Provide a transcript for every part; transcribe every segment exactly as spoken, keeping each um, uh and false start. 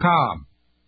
com.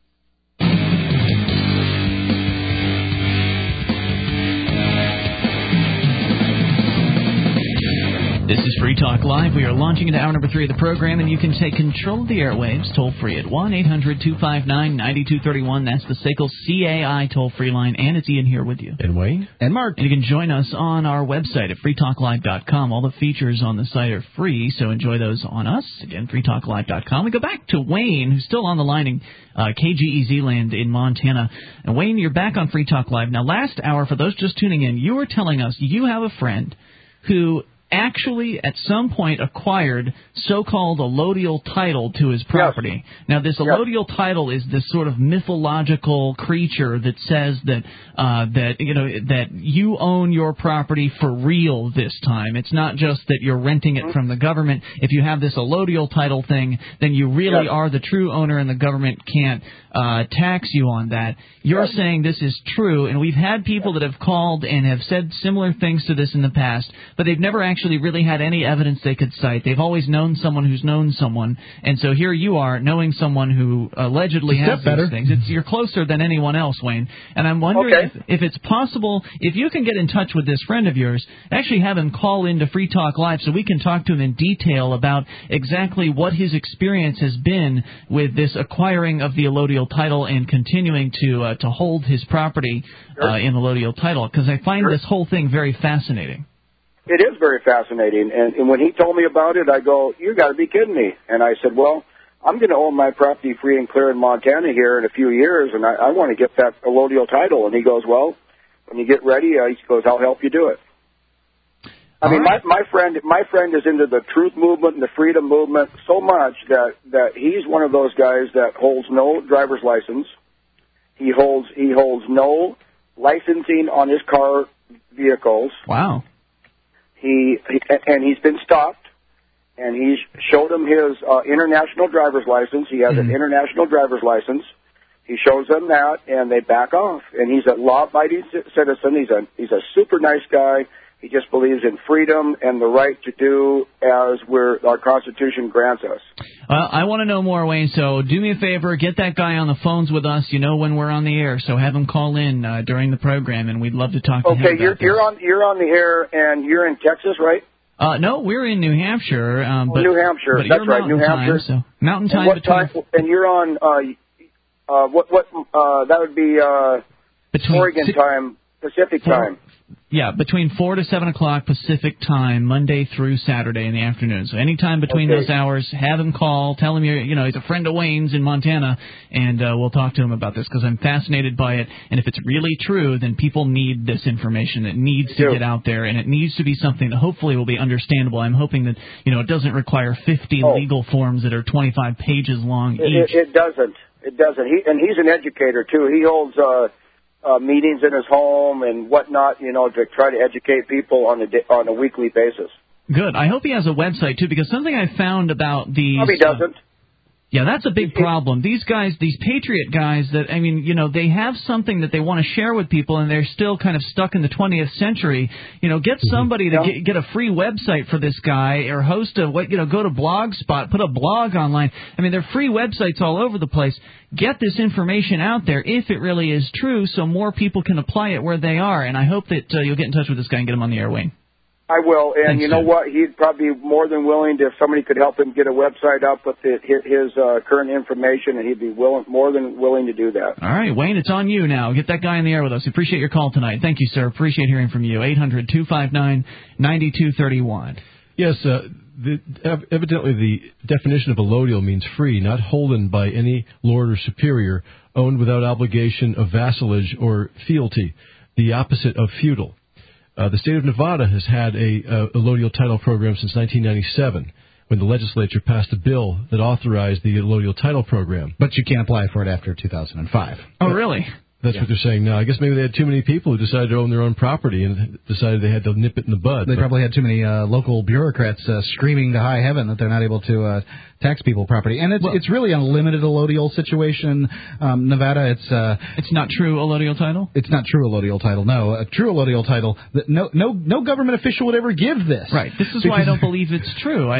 This is Free Talk Live. We are launching into hour number three of the program, and you can take control of the airwaves toll-free at one eight hundred two five nine nine two three one. That's the S A C L C A I toll-free line, and it's Ian here with you. And Wayne. And Mark. And you can join us on our website at free talk live dot com. All the features on the site are free, so enjoy those on us. Again, free talk live dot com. We go back to Wayne, who's still on the line in uh, K G E Z land in Montana. And Wayne, you're back on Free Talk Live. Now, last hour, for those just tuning in, you were telling us you have a friend who actually at some point acquired so-called allodial title to his property. Yes. Now, this allodial yes. title is this sort of mythological creature that says that uh, that you know that you own your property for real this time. It's not just that you're renting it from the government. If you have this allodial title thing, then you really yes. are the true owner, and the government can't uh, tax you on that. You're yes. saying this is true, and we've had people that have called and have said similar things to this in the past, but they've never actually actually really had any evidence they could cite. They've always known someone who's known someone, and so here you are knowing someone who allegedly has these better. things. It's, you're closer than anyone else, Wayne, and I'm wondering okay. if, if it's possible, if you can get in touch with this friend of yours, actually have him call into Free Talk Live so we can talk to him in detail about exactly what his experience has been with this acquiring of the allodial title and continuing to uh, to hold his property sure. uh, in the allodial title, because I find sure. this whole thing very fascinating. It is very fascinating, and, and when he told me about it, I go, you got to be kidding me. And I said, well, I'm going to own my property free and clear in Montana here in a few years, and I, I want to get that allodial title. And he goes, well, when you get ready, uh, he goes, I'll help you do it. I All mean, right. my, my friend, my friend is into the truth movement and the freedom movement so much that, that he's one of those guys that holds no driver's license. He holds, he holds no licensing on his car vehicles. Wow. He, he and he's been stopped, and he's showed him his uh, international driver's license. He has mm-hmm. an international driver's license. He shows them that, and they back off. And he's a law-abiding citizen. He's a he's a super nice guy. He just believes in freedom and the right to do as we're, our Constitution grants us. Uh, I want to know more, Wayne, so do me a favor, get that guy on the phones with us. You know when we're on the air, so have him call in uh, during the program, and we'd love to talk to okay, him about you're, this. you're on you're on the air, and you're in Texas, right? Uh, no, we're in New Hampshire. Um, but, oh, New Hampshire, but that's you're right, New Hampshire. Time, so mountain time and what between... time? And you're on, uh, uh, what, what, uh, that would be uh, between Oregon six, time, Pacific four, time. Yeah, between four to seven o'clock Pacific time, Monday through Saturday in the afternoon. So anytime between okay. those hours, have him call. Tell him you're, you know, he's a friend of Wayne's in Montana, and uh, we'll talk to him about this because I'm fascinated by it. And if it's really true, then people need this information. It needs to get out there, and it needs to be something that hopefully will be understandable. I'm hoping that you know it doesn't require fifty oh. legal forms that are twenty-five pages long it, each. It, it doesn't. It doesn't. He and he's an educator too. He holds. Uh, Uh, meetings in his home and whatnot, you know, to try to educate people on a di- on a weekly basis. Good. I hope he has a website too, because something I found about these. Probably doesn't. Uh, yeah, that's a big problem. These guys, these Patriot guys, that I mean, you know, they have something that they want to share with people, and they're still kind of stuck in the twentieth century. You know, get somebody to yeah. get, get a free website for this guy, or host a what, you know, go to Blogspot, put a blog online. I mean, there are free websites all over the place. Get this information out there if it really is true, so more people can apply it where they are. And I hope that uh, you'll get in touch with this guy and get him on the air, Wayne. I will, and Thanks, you know Jim. what? He'd probably be more than willing to, if somebody could help him get a website up with the, his uh, current information, and he'd be willing, more than willing to do that. All right, Wayne, it's on you now. Get that guy in the air with us. Appreciate your call tonight. Thank you, sir. Appreciate hearing from you. eight hundred two five nine nine two three one. Yes, uh, the, evidently the definition of allodial means free, not holden by any lord or superior, owned without obligation of vassalage or fealty, the opposite of feudal. Uh, the state of Nevada has had a uh, allodial title program since nineteen ninety-seven, when the legislature passed a bill that authorized the allodial title program. But you can't apply for it after two thousand five. Oh, really? That's yeah. what they're saying now. I guess maybe they had too many people who decided to own their own property and decided they had to nip it in the bud. They but probably had too many uh, local bureaucrats uh, screaming to high heaven that they're not able to uh, tax people property. And it's well, it's really a limited allodial situation. Um, Nevada, it's uh, it's not true allodial title? It's not true allodial title, no. A true allodial title, that no no no government official would ever give this. Right. This is why I don't believe it's true. I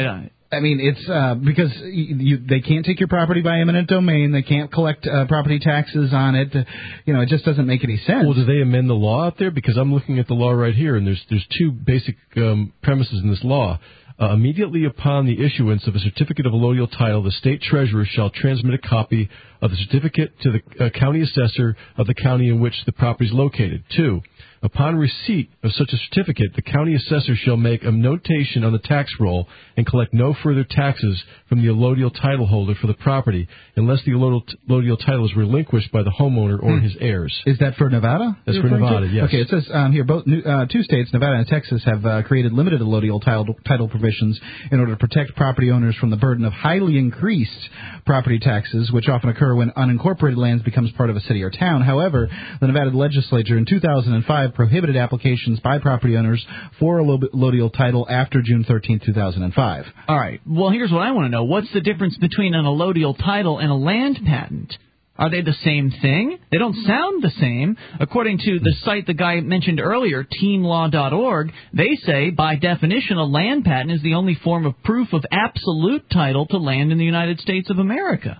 I mean, it's uh, because you, you, they can't take your property by eminent domain. They can't collect uh, property taxes on it. Uh, you know, it just doesn't make any sense. Well, do they amend the law out there? Because I'm looking at the law right here, and there's there's two basic um, premises in this law. Uh, immediately upon the issuance of a certificate of allodial title, the state treasurer shall transmit a copy of the certificate to the uh, county assessor of the county in which the property is located. Two, upon receipt of such a certificate, the county assessor shall make a notation on the tax roll and collect no further taxes from the allodial title holder for the property unless the allodial, allodial title is relinquished by the homeowner or hmm. his heirs. Is that for Nevada? That's for Nevada, to? yes. Okay, it says um, here both uh, two states, Nevada and Texas, have uh, created limited allodial title, title provisions in order to protect property owners from the burden of highly increased property taxes, which often occur when unincorporated lands becomes part of a city or town. However, the Nevada legislature in two thousand five prohibited applications by property owners for a allodial title after June thirteenth, two thousand five. All right. Well, here's what I want to know. What's the difference between an allodial title and a land patent? Are they the same thing? They don't sound the same. According to the site the guy mentioned earlier, team law dot org, they say, by definition, a land patent is the only form of proof of absolute title to land in the United States of America.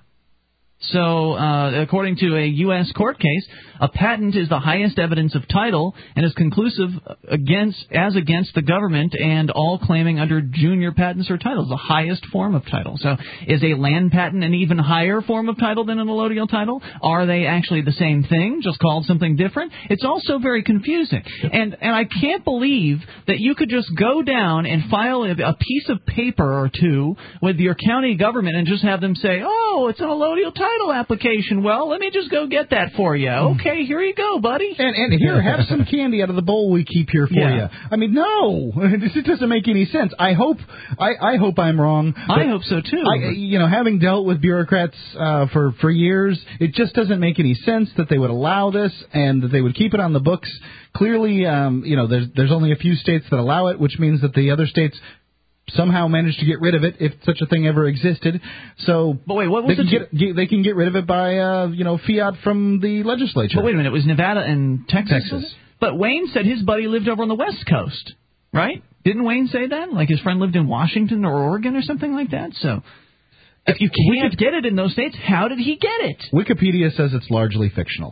So, uh, according to a U S court case, a patent is the highest evidence of title and is conclusive against, as against the government and all claiming under junior patents or titles, the highest form of title. So, is a land patent an even higher form of title than an allodial title? Are they actually the same thing, just called something different? It's also very confusing. And, and I can't believe that you could just go down and file a, a piece of paper or two with your county government and just have them say, oh, it's an allodial title. Title application. Well, let me just go get that for you. Okay, here you go, buddy. And, and here, have some candy out of the bowl we keep here for yeah. you. I mean, no, it doesn't make any sense. I hope, I, I hope I'm wrong. I hope so too. I, you know, having dealt with bureaucrats uh, for for years, it just doesn't make any sense that they would allow this and that they would keep it on the books. Clearly, um, you know, there's there's only a few states that allow it, which means that the other states somehow managed to get rid of it, if such a thing ever existed. So, but wait, what was they can it? Get, they can get rid of it by, uh, you know, fiat from the legislature. But wait a minute, it was Nevada and Texas? Texas. But Wayne said his buddy lived over on the West Coast, right? Didn't Wayne say that? Like his friend lived in Washington or Oregon or something like that? So, if you can't get it in those states, how did he get it? Wikipedia says it's largely fictional.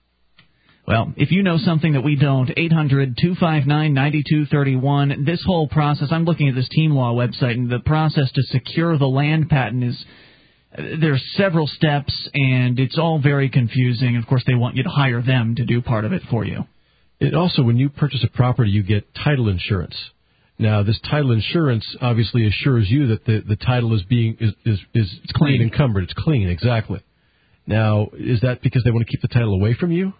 Well, if you know something that we don't, eight hundred two five nine nine two three one. This whole process, I'm looking at this Team Law website, and the process to secure the land patent is, there's several steps, and it's all very confusing. Of course, they want you to hire them to do part of it for you. And also, when you purchase a property, you get title insurance. Now, this title insurance obviously assures you that the, the title is being is is, is it's clean, encumbered. It's clean, exactly. Now, is that because they want to keep the title away from you?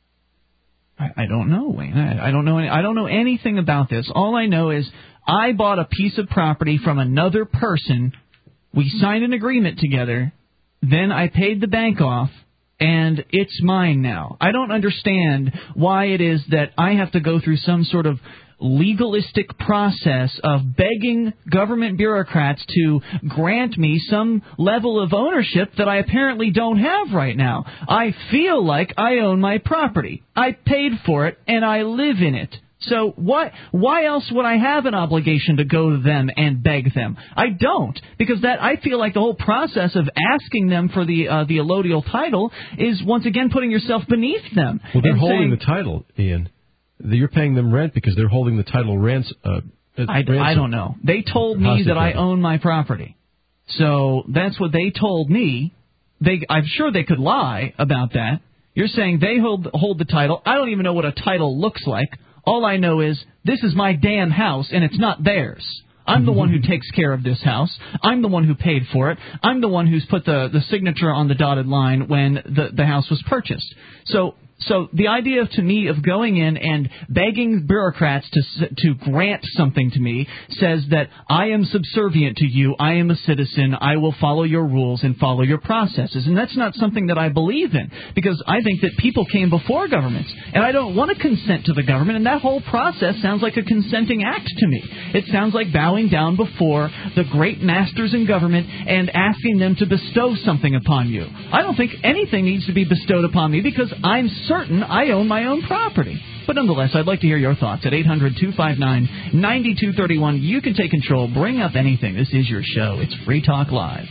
I don't know, Wayne. I don't know. Any, I don't know anything about this. All I know is I bought a piece of property from another person. We signed an agreement together. Then I paid the bank off, and it's mine now. I don't understand why it is that I have to go through some sort of legalistic process of begging government bureaucrats to grant me some level of ownership that I apparently don't have right now. I feel like I own my property. I paid for it, and I live in it. So what, why else would I have an obligation to go to them and beg them? I don't, because that I feel like the whole process of asking them for the uh, the allodial title is once again putting yourself beneath them. Well, they're holding saying, the title, Ian. You're paying them rent because they're holding the title rents. Uh, I, I don't know. They told me that I own my property. So that's what they told me. They, I'm sure they could lie about that. You're saying they hold, hold the title. I don't even know what a title looks like. All I know is this is my damn house, and it's not theirs. I'm the one who takes care of this house. I'm the one who paid for it. I'm the one who's put the, the signature on the dotted line when the, the house was purchased. So... So the idea to me of going in and begging bureaucrats to to grant something to me says that I am subservient to you, I am a citizen, I will follow your rules and follow your processes. And that's not something that I believe in, because I think that people came before governments, and I don't want to consent to the government, and that whole process sounds like a consenting act to me. It sounds like bowing down before the great masters in government and asking them to bestow something upon you. I don't think anything needs to be bestowed upon me because I'm so certain I own my own property. But nonetheless, I'd like to hear your thoughts at eight hundred two five nine nine two three one. You can take control. Bring up anything. This is your show. It's Free Talk Live.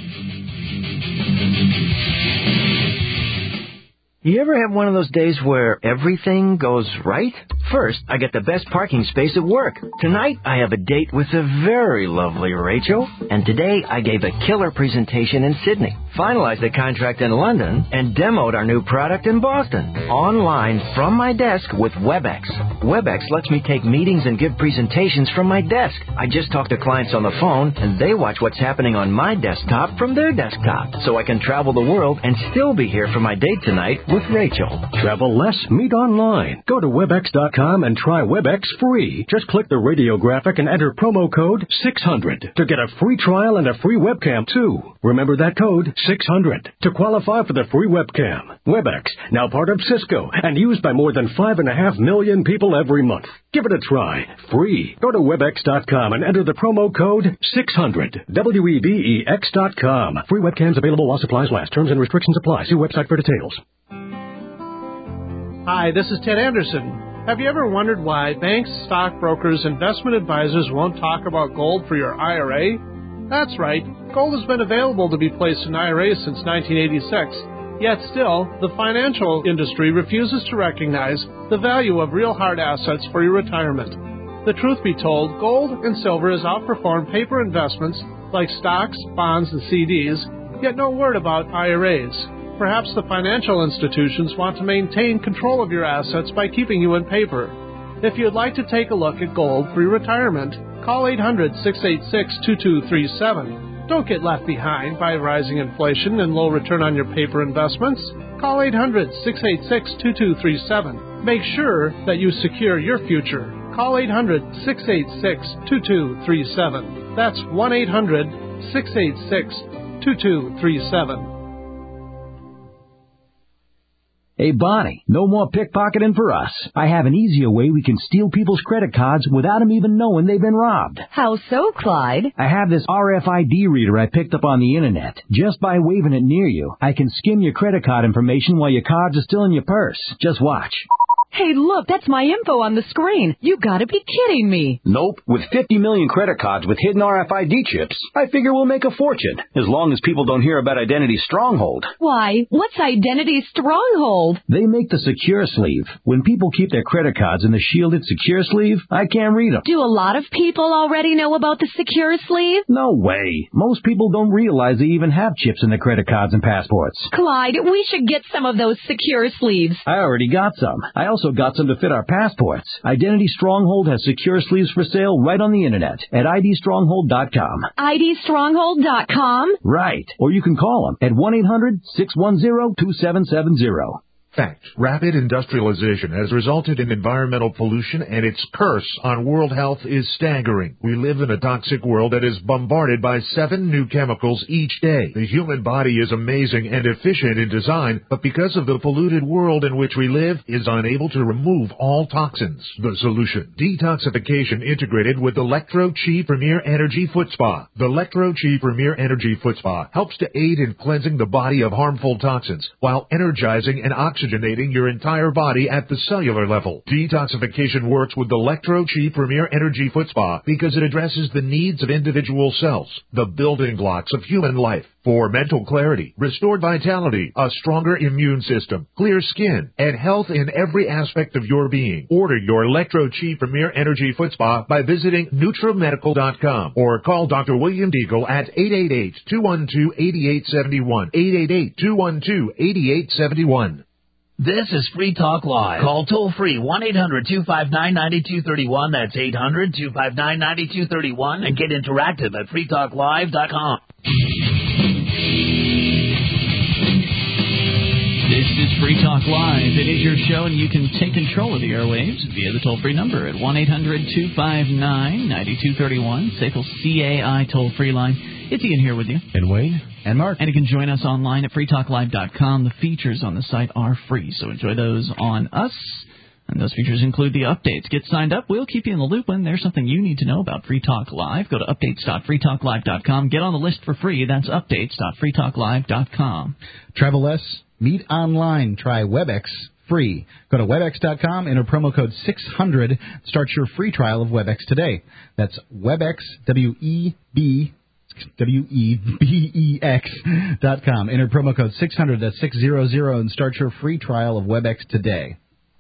You ever have one of those days where everything goes right? First, I get the best parking space at work. Tonight, I have a date with the very lovely Rachel. And today, I gave a killer presentation in Sydney, finalized the contract in London, and demoed our new product in Boston. Online, from my desk with WebEx. WebEx lets me take meetings and give presentations from my desk. I just talk to clients on the phone, and they watch what's happening on my desktop from their desktop. So I can travel the world and still be here for my date tonight with Rachel. Travel less, meet online. Go to webex dot com and try WebEx free. Just click the radio graphic and enter promo code six hundred to get a free trial and a free webcam, too. Remember that code, six hundred, to qualify for the free webcam. WebEx, now part of Cisco and used by more than five point five million people every month. Give it a try. Free. Go to webex dot com and enter the promo code six hundred. W E B E X dot com. Free webcams available while supplies last. Terms and restrictions apply. See website for details. Hi, this is Ted Anderson. Have you ever wondered why banks, stockbrokers, investment advisors won't talk about gold for your I R A? That's right. Gold has been available to be placed in I R As since nineteen eighty-six. Yet still, the financial industry refuses to recognize the value of real hard assets for your retirement. The truth be told, gold and silver has outperformed paper investments like stocks, bonds, and C Ds, yet no word about I R As. Perhaps the financial institutions want to maintain control of your assets by keeping you in paper. If you'd like to take a look at gold for your retirement, call eight hundred, six eight six, two two three seven. Don't get left behind by rising inflation and low return on your paper investments. Call eight hundred, six eight six, two two three seven. Make sure that you secure your future. Call eight hundred, six eight six, two two three seven. That's one eight hundred, six eight six, two two three seven. Hey, Bonnie, no more pickpocketing for us. I have an easier way we can steal people's credit cards without them even knowing they've been robbed. How so, Clyde? I have this R F I D reader I picked up on the internet. Just by waving it near you, I can skim your credit card information while your cards are still in your purse. Just watch. Hey, look, that's my info on the screen. You gotta be kidding me. Nope. With fifty million credit cards with hidden R F I D chips, I figure we'll make a fortune, as long as people don't hear about Identity Stronghold. Why? What's Identity Stronghold? They make the secure sleeve. When people keep their credit cards in the shielded secure sleeve, I can't read them. Do a lot of people already know about the secure sleeve? No way. Most people don't realize they even have chips in their credit cards and passports. Clyde, we should get some of those secure sleeves. I already got some. I also got some to fit our passports. Identity Stronghold has secure sleeves for sale right on the internet at I D stronghold dot com. I D stronghold dot com? Right. Or you can call them at one eight hundred, six one zero, two seven seven zero. Fact. Rapid industrialization has resulted in environmental pollution, and its curse on world health is staggering. We live in a toxic world that is bombarded by seven new chemicals each day. The human body is amazing and efficient in design, but because of the polluted world in which we live, is unable to remove all toxins. The solution: detoxification integrated with Electro-Chi Premier Energy Foot Spa. The Electro-Chi Premier Energy Foot Spa helps to aid in cleansing the body of harmful toxins while energizing and oxygenating oxygenating your entire body at the cellular level. Detoxification works with the Electro-Chi Premier Energy Foot Spa because it addresses the needs of individual cells, the building blocks of human life. For mental clarity, restored vitality, a stronger immune system, clear skin, and health in every aspect of your being. Order your Electro-Chi Premier Energy Foot Spa by visiting Nutra Medical dot com or call Doctor William Deagle at eight eight eight, two one two, eight eight seven one, eight eight eight, two one two, eight eight seven one. This is Free Talk Live. Call toll-free one eight hundred, two five nine, nine two three one. That's eight hundred, two five nine, nine two three one. And get interactive at free talk live dot com. This is Free Talk Live. It is your show, and you can take control of the airwaves via the toll-free number at one eight hundred, two five nine, nine two three one, S A C L C A I toll-free line. It's Ian here with you. And Wayne. And Mark. And you can join us online at free talk live dot com. The features on the site are free, so enjoy those on us. And those features include the updates. Get signed up. We'll keep you in the loop when there's something you need to know about Free Talk Live. Go to updates dot free talk live dot com. Get on the list for free. That's updates dot free talk live dot com. Travel less, meet online. Try WebEx free. Go to webex dot com, enter promo code six hundred, start your free trial of WebEx today. That's Webex, W E B, W E B E X dot com. Enter promo code six hundred, that's six hundred, and start your free trial of WebEx today.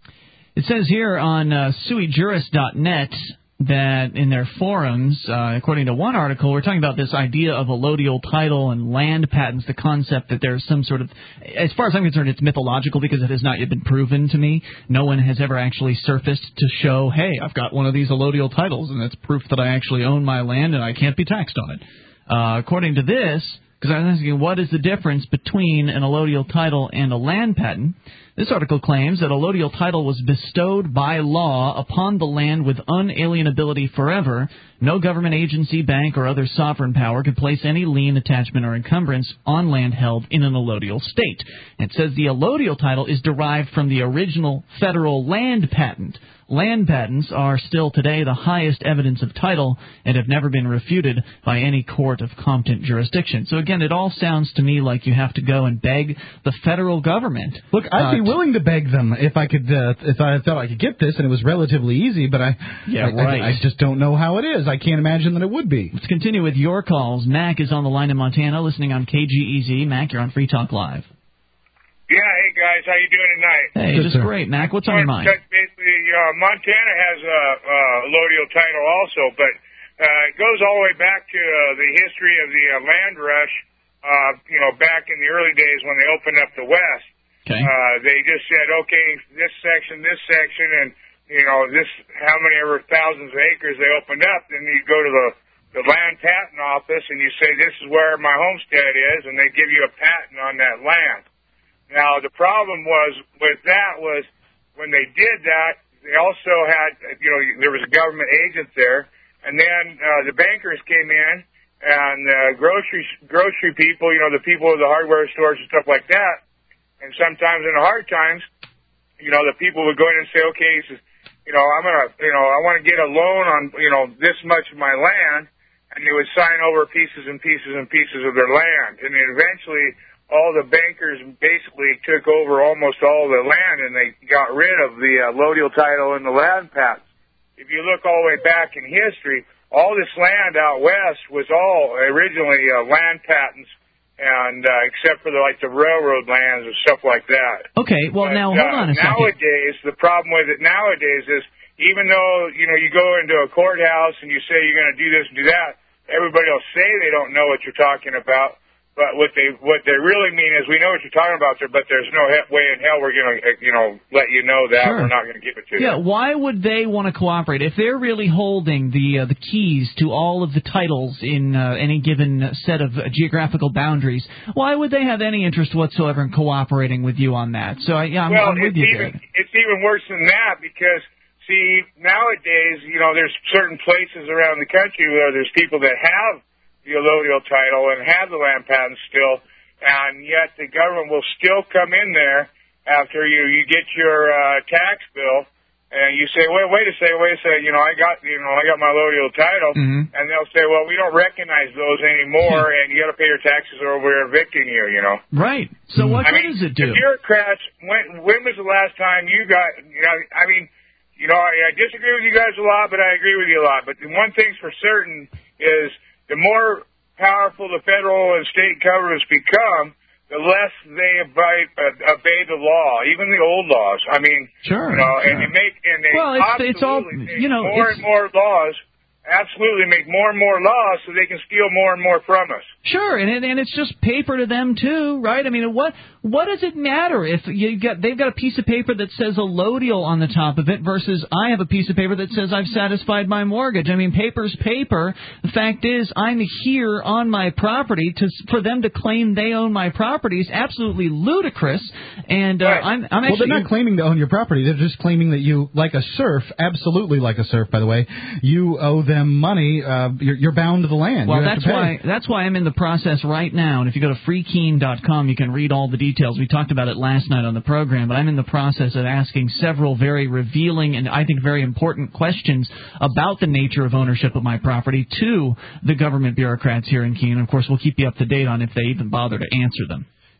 It says here on uh, sui juris dot net that in their forums, uh, according to one article, we're talking about this idea of allodial title and land patents, the concept that there's some sort of, as far as I'm concerned, it's mythological because it has not yet been proven to me. No one has ever actually surfaced to show, hey, I've got one of these allodial titles, and that's proof that I actually own my land and I can't be taxed on it. Uh, according to this, because I was asking what is the difference between an allodial title and a land patent, this article claims that allodial title was bestowed by law upon the land with unalienability forever. No government agency, bank, or other sovereign power could place any lien, attachment, or encumbrance on land held in an allodial state. It says the allodial title is derived from the original federal land patent. Land patents are still today the highest evidence of title and have never been refuted by any court of competent jurisdiction. So again, it all sounds to me like you have to go and beg the federal government. Look, I'd uh, be willing to beg them if I could, uh, if I thought I could get this and it was relatively easy, but I, yeah, I, right. I, I just don't know how it is. I can't imagine that it would be. Let's continue with your calls. Mac is on the line in Montana, listening on K G E Z. Mac, you're on Free Talk Live. Yeah, hey guys, how you doing tonight? Hey, Good, just sir. great, Mac. What's on your mind? Basically, uh, Montana has a uh, allodial title also, but uh, it goes all the way back to uh, the history of the uh, land rush. Uh, you know, back in the early days when they opened up the West, okay. uh, they just said, okay, this section, this section, and you know, this how many ever thousands of acres they opened up. Then you go to the the land patent office and you say, this is where my homestead is, and they give you a patent on that land. Now, the problem was with that was when they did that, they also had, you know, there was a government agent there, and then uh, the bankers came in, and uh, grocery grocery people, you know, the people of the hardware stores and stuff like that, and sometimes in the hard times, you know, the people would go in and say, okay, so, you know, I'm gonna, you know, I want to get a loan on, you know, this much of my land, and they would sign over pieces and pieces and pieces of their land, and then eventually all the bankers basically took over almost all the land, and they got rid of the uh, allodial title and the land patents. If you look all the way back in history, all this land out west was all originally uh, land patents, and uh, except for the, like the railroad lands and stuff like that. Okay, well but, now hold uh, on a second. Nowadays, the problem with it nowadays is even though you know you go into a courthouse and you say you're going to do this and do that, everybody will say they don't know what you're talking about. But what they what they really mean is we know what you're talking about there, but there's no way in hell we're going to you know let you know that sure. we're not going to give it to yeah, you. Yeah, why would they want to cooperate if they're really holding the uh, the keys to all of the titles in uh, any given set of uh, geographical boundaries? Why would they have any interest whatsoever in cooperating with you on that? So I, yeah, I'm, well, I'm with it's you, even Jared. it's even worse than that because see nowadays you know there's certain places around the country where there's people that have the allodial title and have the land patents still, and yet the government will still come in there after you you get your uh, tax bill, and you say, wait, wait a second, wait a second, you know, I got you know I got my allodial title, mm-hmm. and they'll say, well, we don't recognize those anymore, and you got to pay your taxes or we're evicting you, you know. Right. So what I good mean, does it do? The bureaucrats, when when was the last time you got, you know, I mean, you know, I, I disagree with you guys a lot, but I agree with you a lot. But the one thing's for certain is the more powerful the federal and state governments become, the less they obey, uh, obey the law, even the old laws. I mean, sure, you know, sure. and they make and they well, it's, it's all make you know, more it's, and more laws. Absolutely, make more and more laws so they can steal more and more from us. Sure, and and it's just paper to them too, right? I mean, what what does it matter if you got they've got a piece of paper that says allodial on the top of it versus I have a piece of paper that says I've satisfied my mortgage? I mean, paper's paper. The fact is, I'm here on my property. To for them to claim they own my property is absolutely ludicrous. And uh, right. I'm I'm well, actually they're not claiming to own your property. They're just claiming that you, like a serf, absolutely like a serf, by the way, you owe them money. Uh, you're, you're bound to the land. Well, you have that's to pay. why that's why I'm in the process right now. And if you go to free keen dot com, you can read all the details. We talked about it last night on the program, but I'm in the process of asking several very revealing and I think very important questions about the nature of ownership of my property to the government bureaucrats here in Keene. And of course, we'll keep you up to date on if they even bother to answer them.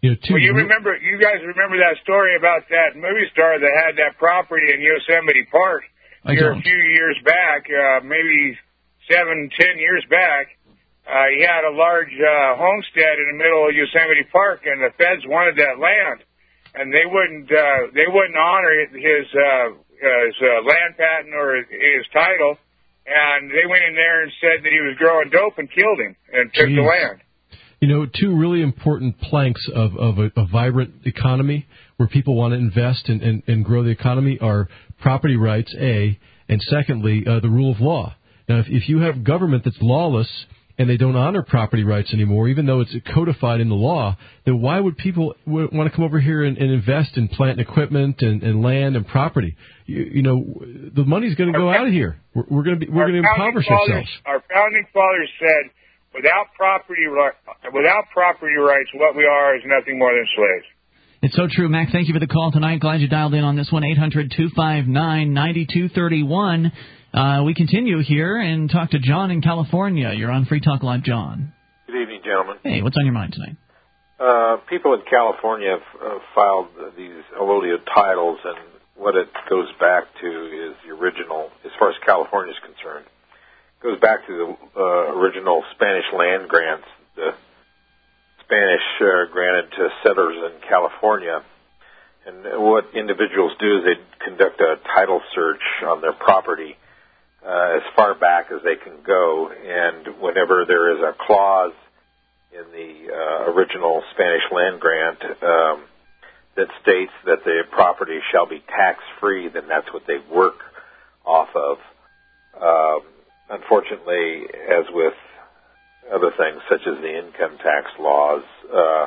You know, two well, you remember, you guys remember that story about that movie star that had that property in Yosemite Park I here don't. a few years back, uh, maybe seven, ten years back. Uh, he had a large uh, homestead in the middle of Yosemite Park, and the feds wanted that land, and they wouldn't, uh, they wouldn't honor his, uh, his uh, land patent or his title, and they went in there and said that he was growing dope and killed him and took Jeez. the land. You know, two really important planks of, of a, a vibrant economy where people want to invest and, and, and grow the economy are property rights, A, and secondly, uh, the rule of law. Now, if, if you have government that's lawless and they don't honor property rights anymore, even though it's codified in the law, then why would people w- want to come over here and, and invest in plant and equipment and, and land and property? You, you know, the money's going to go out of here. We're, we're going to be we're going to impoverish fathers, ourselves. Our founding fathers said, without property ri- without property rights, what we are is nothing more than slaves. It's so true, Mac. Thank you for the call tonight. Glad you dialed in on this one, eight hundred two five nine nine two three one. Uh, we continue here and talk to John in California. You're on Free Talk Live, John. Good evening, gentlemen. Hey, what's on your mind tonight? Uh, people in California have uh, filed these allodial titles, and what it goes back to is the original, as far as California is concerned, goes back to the uh, original Spanish land grants, the Spanish uh, granted to settlers in California. And what individuals do is they conduct a title search on their property uh, as far back as they can go, and whenever there is a clause in the uh, original Spanish land grant um, that states that the property shall be tax-free, then that's what they work off of. Um, unfortunately, as with other things such as the income tax laws, uh,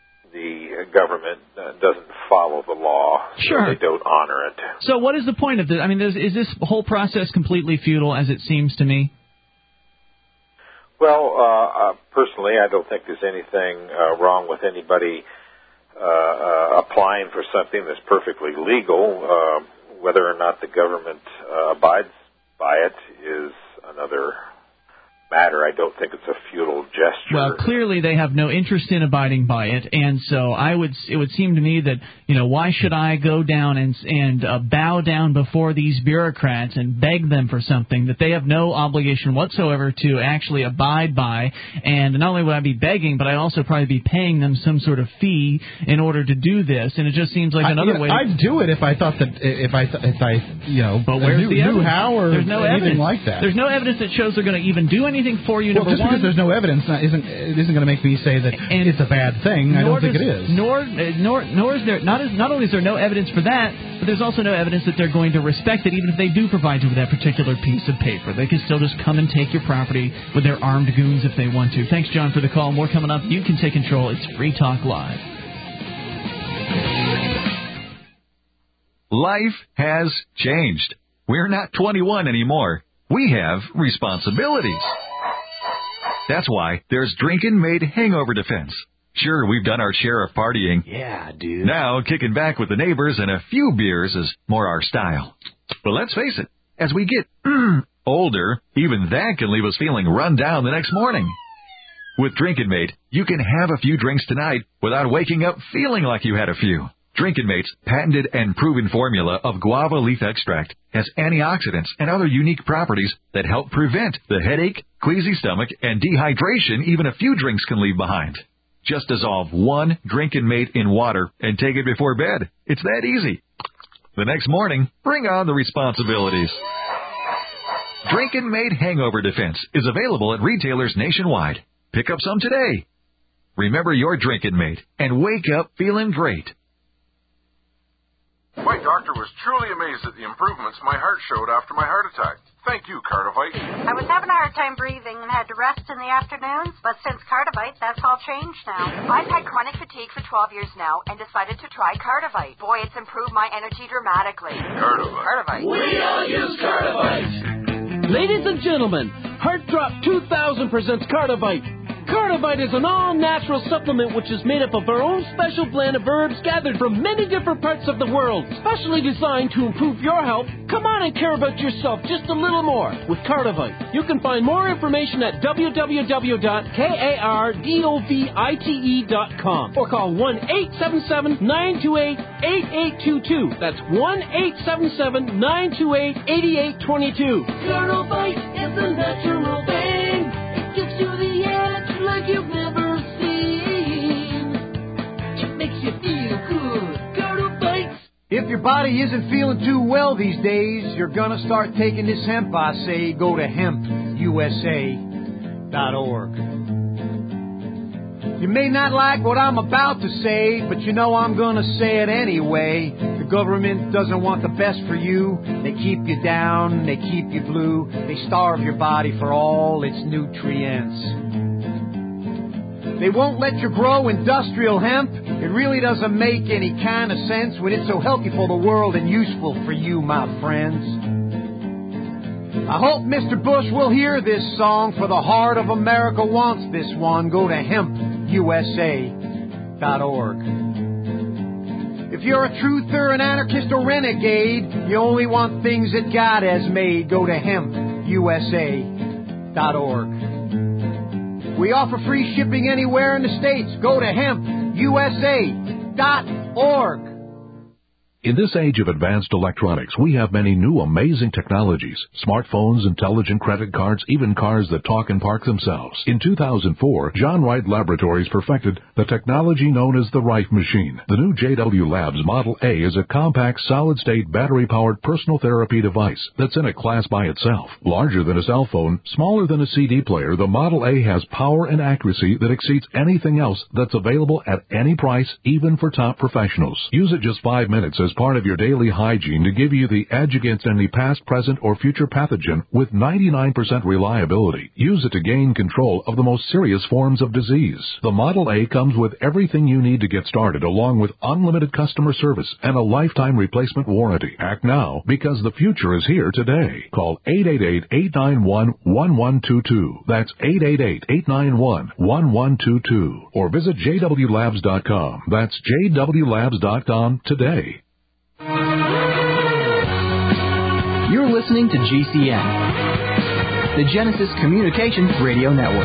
the government uh, doesn't follow the law. Sure. So they don't honor it. So what is the point of this? I mean, is, is this whole process completely futile, as it seems to me? Well, uh, uh, personally, I don't think there's anything uh, wrong with anybody uh, uh, applying for something that's perfectly legal. Uh, whether or not the government uh, abides by it is another matter. I don't think it's a futile gesture. Well, clearly they have no interest in abiding by it, and so I would. It would seem to me that, you know, why should I go down and and uh, bow down before these bureaucrats and beg them for something that they have no obligation whatsoever to actually abide by? And not only would I be begging, but I'd also probably be paying them some sort of fee in order to do this. And it just seems like I, another you know, way. To... I'd do it if I thought that if I if I you know but where's knew, the knew how or There's no anything evidence. like that. There's no evidence that shows they're going to even do anything for you. Well, number just one. because there's no evidence not, isn't it isn't going to make me say that And it's a bad thing. I don't think does, it is. Nor, uh, nor, nor is there not as, not only is there no evidence for that, but there's also no evidence that they're going to respect it, even if they do provide you with that particular piece of paper. They can still just come and take your property with their armed goons if they want to. Thanks, John, for the call. More coming up. You can take control. It's Free Talk Live. Life has changed. We're not twenty-one anymore. We have responsibilities. That's why there's Drinkin' Made Hangover Defense. Sure, we've done our share of partying. Yeah, dude. Now, kicking back with the neighbors and a few beers is more our style. But let's face it, as we get older, even that can leave us feeling run down the next morning. With Drinkin' Made, you can have a few drinks tonight without waking up feeling like you had a few. Drinkin' Mate's patented and proven formula of guava leaf extract has antioxidants and other unique properties that help prevent the headache, queasy stomach, and dehydration even a few drinks can leave behind. Just dissolve one Drinkin' Mate in water and take it before bed. It's that easy. The next morning, bring on the responsibilities. Drinkin' Mate Hangover Defense is available at retailers nationwide. Pick up some today. Remember your Drinkin' Mate and wake up feeling great. My doctor was truly amazed at the improvements my heart showed after my heart attack. Thank you, Cardivite. I was having a hard time breathing and had to rest in the afternoons, but since Cardivite, that's all changed now. I've had chronic fatigue for twelve years now and decided to try Cardivite. Boy, it's improved my energy dramatically. Cardivite. Cardivite. We all use Cardivite. Ladies and gentlemen, Heart Drop two thousand presents Cardivite. Cardivite is an all-natural supplement which is made up of our own special blend of herbs gathered from many different parts of the world, specially designed to improve your health. Come on and care about yourself just a little more with Cardivite. You can find more information at w w w dot kardovite dot com or call one eight seven seven, nine two eight, eight eight two two. That's one eight seven seven, nine two eight, eight eight two two. Cardivite is a natural thing. It gives you the edge like you've never seen. It makes you feel good. Cardivite. If your body isn't feeling too well these days, you're gonna start taking this hemp, I say. Go to hemp U S A dot org. You may not like what I'm about to say, but you know I'm gonna say it anyway. The government doesn't want the best for you. They keep you down, they keep you blue. They starve your body for all its nutrients. They won't let you grow industrial hemp. It really doesn't make any kind of sense when it's so healthy for the world and useful for you, my friends. I hope Mister Bush will hear this song, for the heart of America wants this one. Go to hemp U S A dot org. If you're a truther, an anarchist, or renegade, you only want things that God has made. Go to hemp U S A dot org. We offer free shipping anywhere in the States. Go to hemp U S A dot org. In this age of advanced electronics, we have many new amazing technologies. Smartphones, intelligent credit cards, even cars that talk and park themselves. In two thousand four, John Wright Laboratories perfected the technology known as the Wright Machine. The new J W Labs Model A is a compact, solid-state, battery-powered personal therapy device that's in a class by itself. Larger than a cell phone, smaller than a C D player, the Model A has power and accuracy that exceeds anything else that's available at any price, even for top professionals. Use it just five minutes as part of your daily hygiene to give you the edge against any past, present, or future pathogen with ninety-nine percent reliability. Use it to gain control of the most serious forms of disease. The Model A comes with everything you need to get started, along with unlimited customer service and a lifetime replacement warranty. Act now, because the future is here today. Call eight eight eight, eight nine one, one one two two. That's eight eight eight, eight nine one, one one two two. Or visit j w labs dot com. That's j w labs dot com today. You're listening to G C N, the Genesis Communications Radio Network.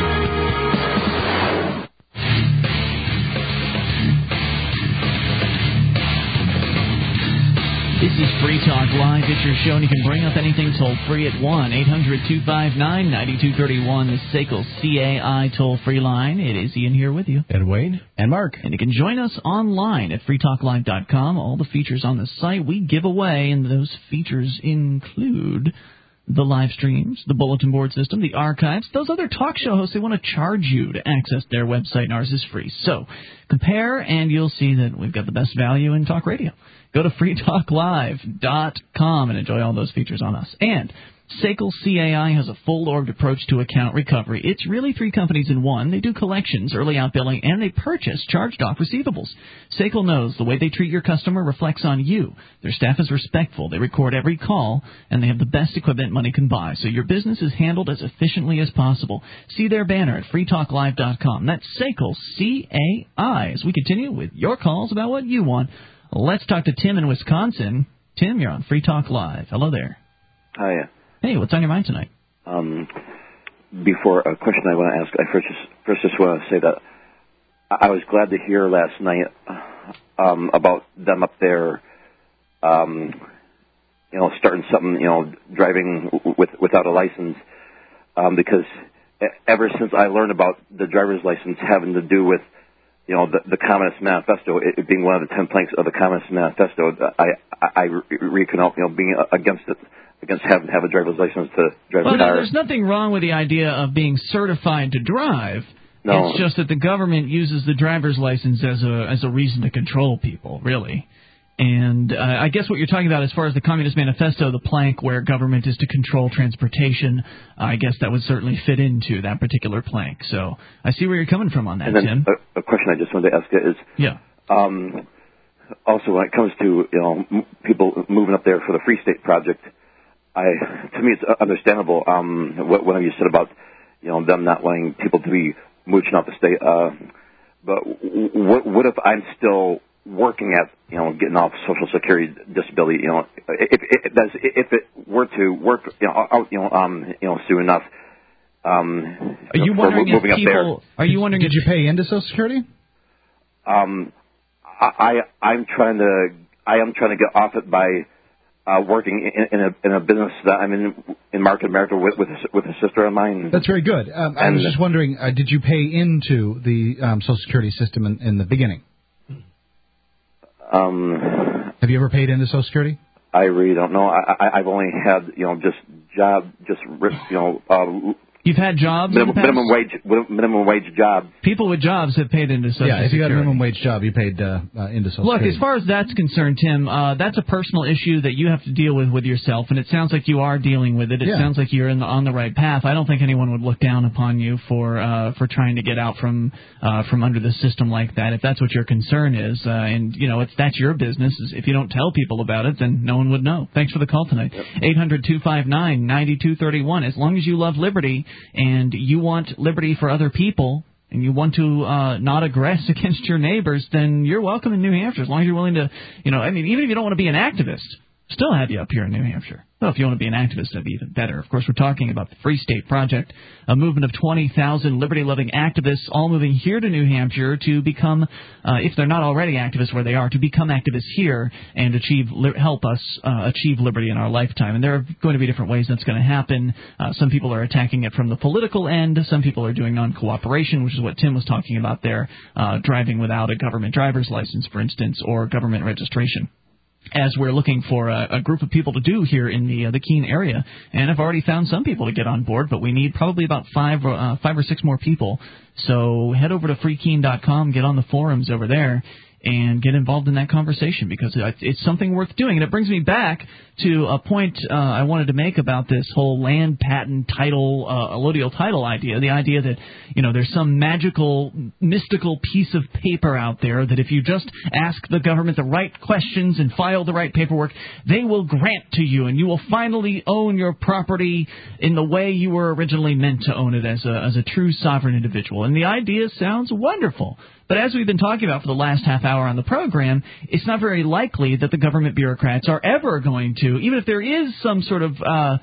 This is Free Talk Live. It's your show, and you can bring up anything toll-free at one eight hundred two five nine nine two three one, the S A C L C A I toll-free line. It is Ian here with you. And Wayne. And Mark. And you can join us online at free talk live dot com. All the features on the site we give away, and those features include the live streams, the bulletin board system, the archives. Those other talk show hosts, they want to charge you to access their website, and ours is free. So compare, and you'll see that we've got the best value in talk radio. Go to free talk live dot com and enjoy all those features on us. And S A C L C A I has a full-orbed approach to account recovery. It's really three companies in one. They do collections, early out billing, and they purchase charged-off receivables. S A C L knows the way they treat your customer reflects on you. Their staff is respectful. They record every call, and they have the best equipment money can buy. So your business is handled as efficiently as possible. See their banner at free talk live dot com. That's S A C L C A I. As we continue with your calls about what you want, let's talk to Tim in Wisconsin. Tim, you're on Free Talk Live. Hello there. Hi. Hey, what's on your mind tonight? Um, before a question I want to ask, I first just, first just want to say that I was glad to hear last night um, about them up there, um, you know, starting something, you know, driving with without a license, um, because ever since I learned about the driver's license having to do with, you know, the, the Communist Manifesto, it being one of the ten planks of the Communist Manifesto, I, I, I recount, you know, being against it, against having to have a driver's license to drive well, a car. No, there's nothing wrong with the idea of being certified to drive. No. It's just that the government uses the driver's license as a as a reason to control people, really. And uh, I guess what you're talking about as far as the Communist Manifesto, the plank where government is to control transportation, I guess that would certainly fit into that particular plank. So I see where you're coming from on that, and then Tim. A, a question I just wanted to ask you is, yeah. Um, also, when it comes to, you know, m- people moving up there for the Free State Project, I to me it's understandable um, what, what you said about, you know, them not wanting people to be mooching out the state. Uh, but what, what if I'm still working at, you know, getting off Social Security disability? You know, if, if, does, if it were to work, you know, out, you know, um, you know, soon enough. Um, are you wondering if people? Are you wondering? Did you pay into Social Security? Um, I, I I'm trying to I am trying to get off it by uh, working in, in a in a business that I'm in in Market America with with a, with a sister of mine. That's very good. Um, I was just wondering, uh, did you pay into the um, Social Security system in, in the beginning? Um, Have you ever paid into Social Security? I really don't know. I, I I've only had, you know, just job, just you know. Uh, You've had jobs minimum, in the past? minimum wage, minimum wage job. People with jobs have paid into Social Yeah, if you got a Security. minimum wage job, you paid uh, uh, into Social Look, Security. as far as that's concerned, Tim, uh, that's a personal issue that you have to deal with with yourself, and it sounds like you are dealing with it. It Yeah. sounds like you're in the, on the right path. I don't think anyone would look down upon you for uh, for trying to get out from uh, from under the system like that. If that's what your concern is, uh, and you know, it's that's your business. If you don't tell people about it, then no one would know. Thanks for the call tonight. eight hundred two five nine nine two three one. As long as you love liberty and you want liberty for other people, and you want to uh, not aggress against your neighbors, then you're welcome in New Hampshire. As long as you're willing to, you know, I mean, even if you don't want to be an activist, still have you up here in New Hampshire. Well, if you want to be an activist, that'd be even better. Of course, we're talking about the Free State Project, a movement of twenty thousand liberty-loving activists all moving here to New Hampshire to become, uh, if they're not already activists where they are, to become activists here and achieve li- help us uh, achieve liberty in our lifetime. And there are going to be different ways that's going to happen. Uh, some people are attacking it from the political end. Some people are doing non-cooperation, which is what Tim was talking about there, uh, driving without a government driver's license, for instance, or government registration, as we're looking for a, a group of people to do here in the uh, the Keene area. And I've already found some people to get on board, but we need probably about five uh, five or six more people. So head over to free keene dot com, get on the forums over there, and get involved in that conversation, because it's something worth doing. And it brings me back to a point uh, I wanted to make about this whole land patent title, uh, allodial title idea, the idea that, you know, there's some magical, mystical piece of paper out there that if you just ask the government the right questions and file the right paperwork, they will grant to you, and you will finally own your property in the way you were originally meant to own it as a, as a true sovereign individual. And the idea sounds wonderful. But as we've been talking about for the last half hour on the program, it's not very likely that the government bureaucrats are ever going to, even if there is some sort of uh,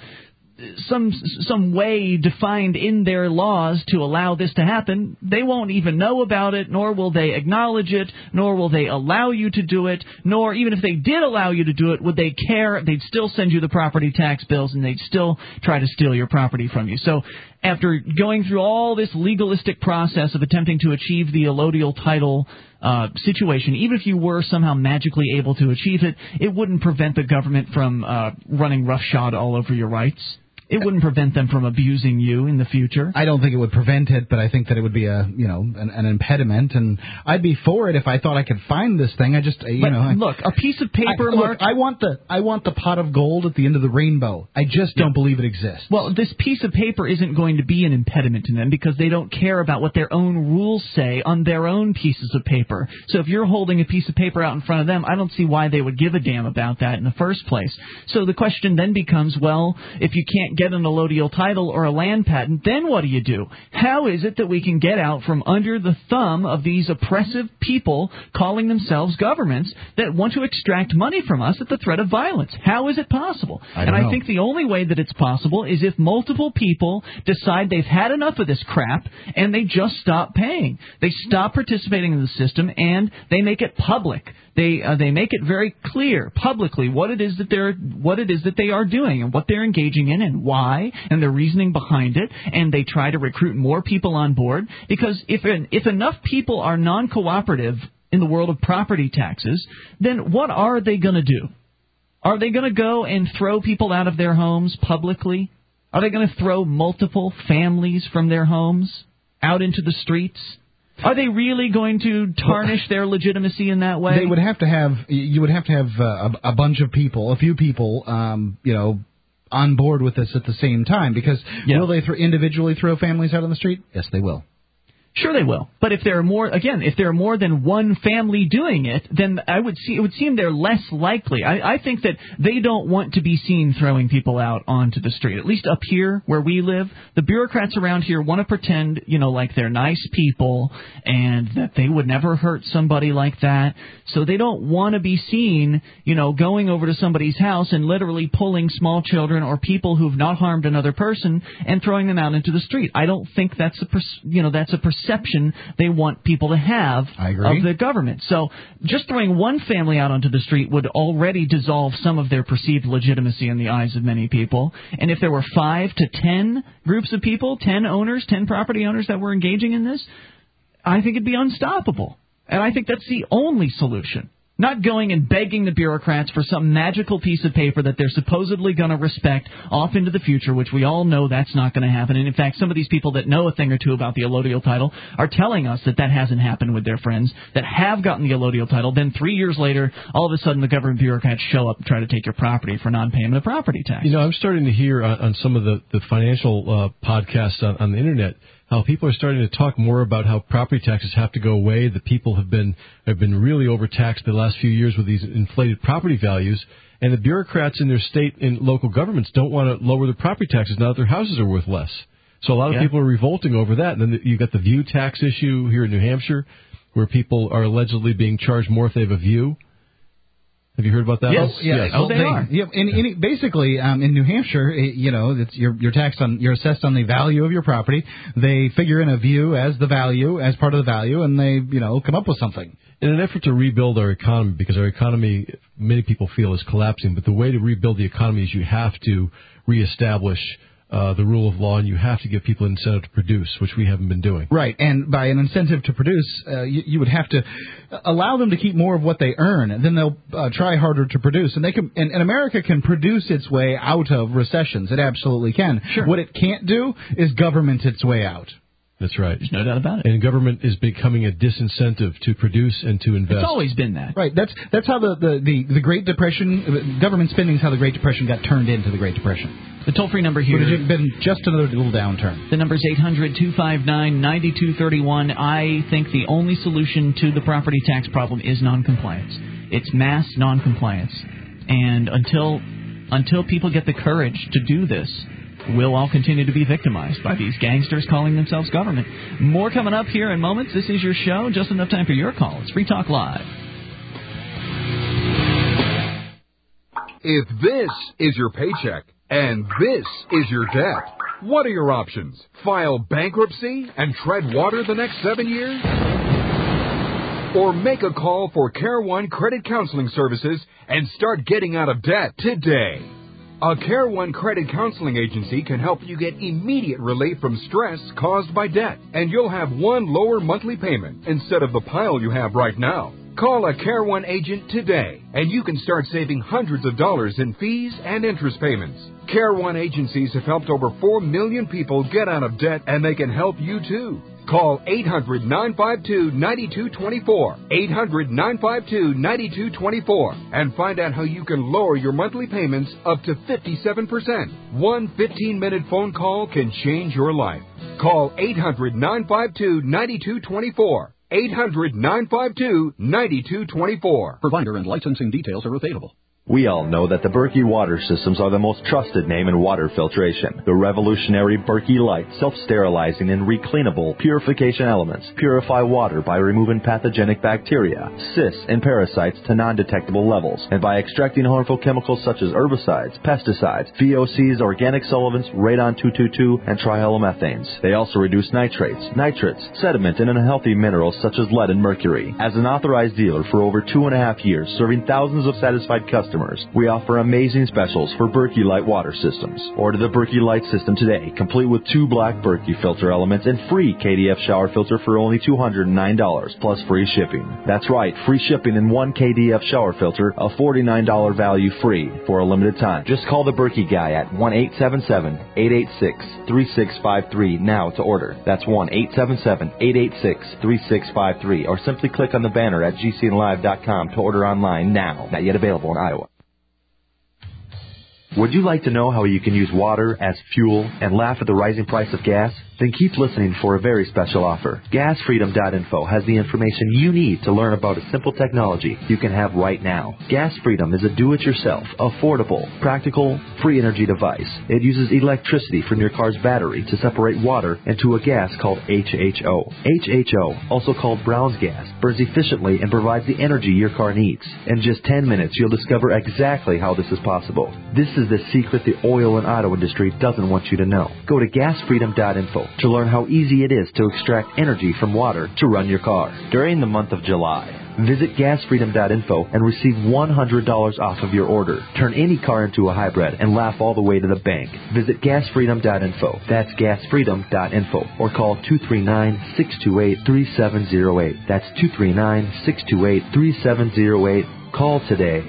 some some way defined in their laws to allow this to happen, they won't even know about it, nor will they acknowledge it, nor will they allow you to do it, nor even if they did allow you to do it, would they care? They'd still send you the property tax bills, and they'd still try to steal your property from you. So after going through all this legalistic process of attempting to achieve the allodial title uh, situation, even if you were somehow magically able to achieve it, it wouldn't prevent the government from uh, running roughshod all over your rights. It wouldn't prevent them from abusing you in the future. I don't think it would prevent it, but I think that it would be a, you know, an, an impediment, and I'd be for it if I thought I could find this thing. I just, you but know, I, look, a piece of paper, I, Mark. Look, I want the, I want the pot of gold at the end of the rainbow. I just don't Yeah. believe it exists. Well, this piece of paper isn't going to be an impediment to them because they don't care about what their own rules say on their own pieces of paper. So if you're holding a piece of paper out in front of them, I don't see why they would give a damn about that in the first place. So the question then becomes, well, if you can't get an allodial title or a land patent, then what do you do? How is it that we can get out from under the thumb of these oppressive people calling themselves governments that want to extract money from us at the threat of violence? How is it possible? I and don't I know. think the only way that it's possible is if multiple people decide they've had enough of this crap and they just stop paying. They stop participating in the system and they make it public. They uh, they make it very clear publicly what it is that they're what it is that they are doing and what they're engaging in and why and their reasoning behind it, and they try to recruit more people on board, because if an, if enough people are non-cooperative in the world of property taxes, then what are they going to do? Are they going to go and throw people out of their homes publicly? Are they going to throw multiple families from their homes out into the streets? Are they really going to tarnish their legitimacy in that way? They would have to have, you would have to have uh, a, a bunch of people, a few people, um, you know, on board with this at the same time, because Yeah. will they th- individually throw families out on the street? Yes, they will. Sure they will. But if there are more, again, if there are more than one family doing it, then I would see, it would seem they're less likely. I, I think that they don't want to be seen throwing people out onto the street. At least up here where we live, the bureaucrats around here want to pretend, you know, like they're nice people and that they would never hurt somebody like that. So they don't want to be seen, you know, going over to somebody's house and literally pulling small children or people who've not harmed another person and throwing them out into the street. I don't think that's a, per, you know, that's a perception they want people to have of the government. So just throwing one family out onto the street would already dissolve some of their perceived legitimacy in the eyes of many people. And if there were five to ten groups of people, ten owners, ten property owners that were engaging in this, I think it'd be unstoppable. And I think that's the only solution. Not going and begging the bureaucrats for some magical piece of paper that they're supposedly going to respect off into the future, which we all know that's not going to happen. And, in fact, some of these people that know a thing or two about the allodial title are telling us that that hasn't happened with their friends that have gotten the allodial title. Then three years later, all of a sudden the government bureaucrats show up and try to take your property for non-payment of property tax. You know, I'm starting to hear on, on some of the, the financial uh, podcasts on, on the Internet how people are starting to talk more about how property taxes have to go away. The people have been have been really overtaxed the last few years with these inflated property values, and the bureaucrats in their state and local governments don't want to lower the property taxes now that their houses are worth less. So a lot of yeah. people are revolting over that. And then you've got the view tax issue here in New Hampshire, where people are allegedly being charged more if they have a view. Have you heard about that? Yes, yeah, yes. Oh, they, they are. Yeah, in, in, basically, um, in New Hampshire, you know, it's, you're, you're taxed on, you're assessed on the value of your property. They figure in a view as the value, as part of the value, and they, you know, come up with something. In an effort to rebuild our economy, because our economy, many people feel, is collapsing, but the way to rebuild the economy is you have to reestablish Uh, the rule of law, and you have to give people an incentive to produce, which we haven't been doing. Right, and by an incentive to produce, uh, you, you would have to allow them to keep more of what they earn, and then they'll uh, try harder to produce. And they can, and, and America can produce its way out of recessions. It absolutely can. Sure. What it can't do is government its way out. That's right. There's no doubt about it. And government is becoming a disincentive to produce and to invest. It's always been that. Right. That's that's how the, the, the, the Great Depression, government spending is how the Great Depression got turned into the Great Depression. The toll-free number here has been just another little downturn. The number is eight hundred two five nine nine two three one. I think the only solution to the property tax problem is noncompliance. It's mass noncompliance. And until until people get the courage to do this, we'll all continue to be victimized by these gangsters calling themselves government. More coming up here in moments. This is your show. Just enough time for your call. It's Free Talk Live. If this is your paycheck and this is your debt, what are your options? File bankruptcy and tread water the next seven years? Or make a call for Care One Credit Counseling Services and start getting out of debt today. A Care One Credit Counseling Agency can help you get immediate relief from stress caused by debt, and you'll have one lower monthly payment instead of the pile you have right now. Call a Care One agent today, and you can start saving hundreds of dollars in fees and interest payments. Care One agencies have helped over four million people get out of debt, and they can help you too. Call eight hundred nine five two nine two two four, eight hundred nine five two nine two two four, and find out how you can lower your monthly payments up to fifty-seven percent. One fifteen-minute phone call can change your life. Call eight hundred nine five two nine two two four, eight hundred nine five two nine two two four. Provider and licensing details are available. We all know that the Berkey water systems are the most trusted name in water filtration. The revolutionary Berkey Light self-sterilizing and recleanable purification elements purify water by removing pathogenic bacteria, cysts, and parasites to non-detectable levels, and by extracting harmful chemicals such as herbicides, pesticides, V O Cs, organic solvents, radon two twenty-two, and trihalomethanes. They also reduce nitrates, nitrates, sediment, and unhealthy minerals such as lead and mercury. As an authorized dealer for over two and a half years, serving thousands of satisfied customers, we offer amazing specials for Berkey Light water systems. Order the Berkey Light system today, complete with two black Berkey filter elements and free K D F shower filter for only two hundred nine dollars plus free shipping. That's right, free shipping and one K D F shower filter, a forty-nine dollars value free for a limited time. Just call the Berkey guy at one eight seven seven, eight eight six, three six five three now to order. That's one eight seven seven, eight eight six, three six five three, or simply click on the banner at G C N live dot com to order online now. Not yet available in Iowa. Would you like to know how you can use water as fuel and laugh at the rising price of gas? Then keep listening for a very special offer. gas freedom dot info has the information you need to learn about a simple technology you can have right now. Gas Freedom is a do-it-yourself, affordable, practical, free energy device. It uses electricity from your car's battery to separate water into a gas called H H O. H H O, also called Brown's gas, burns efficiently and provides the energy your car needs. In just ten minutes, you'll discover exactly how this is possible. This is the secret the oil and auto industry doesn't want you to know. Go to gas freedom dot info to learn how easy it is to extract energy from water to run your car. During the month of July, visit gas freedom dot info and receive one hundred dollars off of your order. Turn any car into a hybrid and laugh all the way to the bank. Visit gas freedom dot info. That's gas freedom dot info. Or call two three nine, six two eight, three seven zero eight. That's two three nine, six two eight, three seven zero eight. Call today.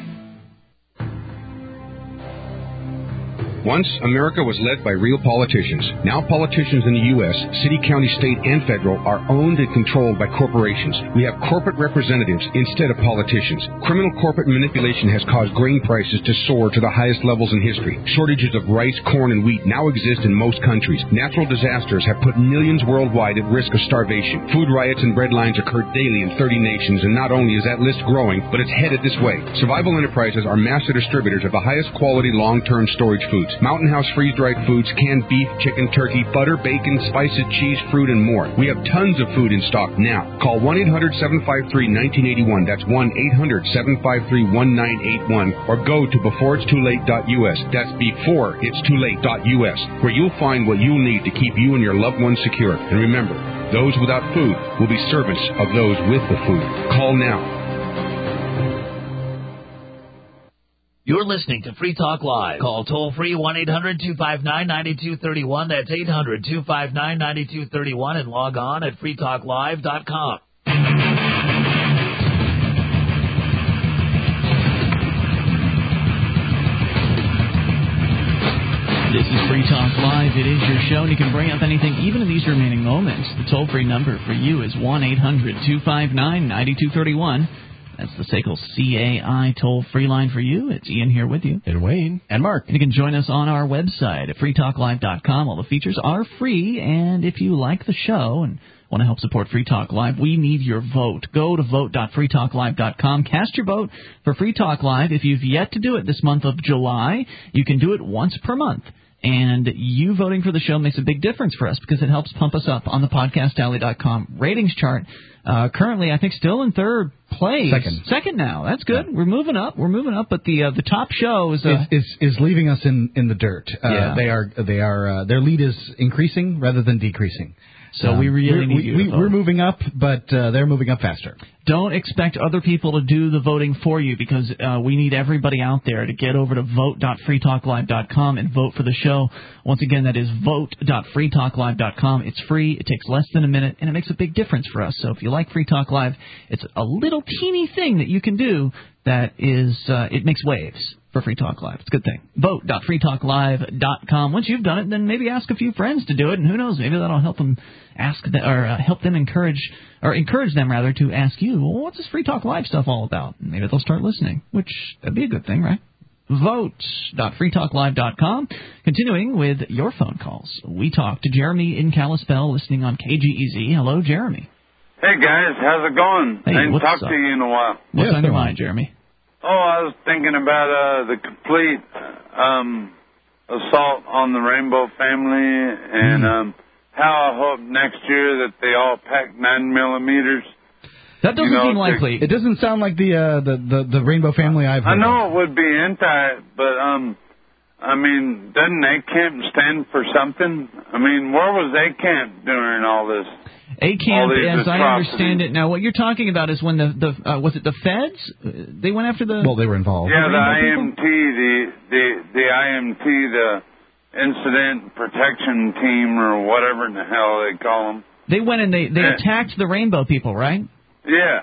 Once, America was led by real politicians. Now politicians in the U S, city, county, state, and federal, are owned and controlled by corporations. We have corporate representatives instead of politicians. Criminal corporate manipulation has caused grain prices to soar to the highest levels in history. Shortages of rice, corn, and wheat now exist in most countries. Natural disasters have put millions worldwide at risk of starvation. Food riots and bread lines occur daily in thirty nations, and not only is that list growing, but it's headed this way. Survival Enterprises are master distributors of the highest quality long-term storage foods. Mountain House freeze-dried foods, canned beef, chicken, turkey, butter, bacon, spices, cheese, fruit, and more. We have tons of food in stock now. Call one eight hundred, seven five three, one nine eight one. That's one eight hundred, seven five three, one nine eight one. Or go to before it's too late dot U S. That's before it's too late dot U S, where you'll find what you'll need to keep you and your loved ones secure. And remember, those without food will be servants of those with the food. Call now. You're listening to Free Talk Live. Call toll-free one eight hundred, two five nine, nine two three one. That's eight hundred, two five nine, nine two three one. And log on at free talk live dot com. This is Free Talk Live. It is your show, and you can bring up anything, even in these remaining moments. The toll-free number for you is one eight hundred, two five nine, nine two three one. That's the S A C L C A I toll-free line for you. It's Ian here with you. And Wayne. And Mark. And you can join us on our website at free talk live dot com. All the features are free, and if you like the show and want to help support Free Talk Live, we need your vote. Go to vote dot free talk live dot com. Cast your vote for Free Talk Live. If you've yet to do it this month of July, you can do it once per month. And you voting for the show makes a big difference for us because it helps pump us up on the podcast alley dot com ratings chart. Uh, currently, I think still in third place. Second. Second now. That's good. Yeah. We're moving up. We're moving up. But the uh, the top show is, uh, is, is is leaving us in, in the dirt. Uh, yeah. They are they are uh, their lead is increasing rather than decreasing. So um, we really need we, you we, to vote. We're moving up, but uh, they're moving up faster. Don't expect other people to do the voting for you because uh, we need everybody out there to get over to vote dot free talk live dot com and vote for the show. Once again, that is vote dot free talk live dot com. It's free. It takes less than a minute, and it makes a big difference for us. So if you like Free Talk Live, it's a little teeny thing that you can do that is uh, it makes waves for Free Talk Live. It's a good thing. vote dot free talk live dot com. Once you've done it, then maybe ask a few friends to do it, and who knows, maybe that'll help them ask the, or uh, help them encourage or encourage them rather to ask you, well, what's this Free Talk Live stuff all about? And maybe they'll start listening, which that'd be a good thing, right? vote dot free talk live dot com. Continuing with your phone calls, we talk to Jeremy in Kalispell, listening on K G E Z. Hello, Jeremy. Hey guys, how's it going? Hey, I ain't what's talked up? to you in a while. What's on your mind, Jeremy? Oh, I was thinking about uh, the complete um, assault on the Rainbow family, and Mm. um, how I hope next year that they all pack nine millimeters. That doesn't You know, seem to- likely. It doesn't sound like the uh, the, the the Rainbow family I've heard I know of. it would be anti, but um, I mean, doesn't A Camp stand for something? I mean, where was A Camp during all this? A Camp, All these as I atrocities. understand it, now what you're talking about is when the the uh, was it the feds? Uh, They went after the. Well, they were involved. Yeah, the I Rainbow M T, the the the I M T, the Incident Protection Team, or whatever in the hell they call them. They went and they they Yeah. attacked the Rainbow people, right? Yeah.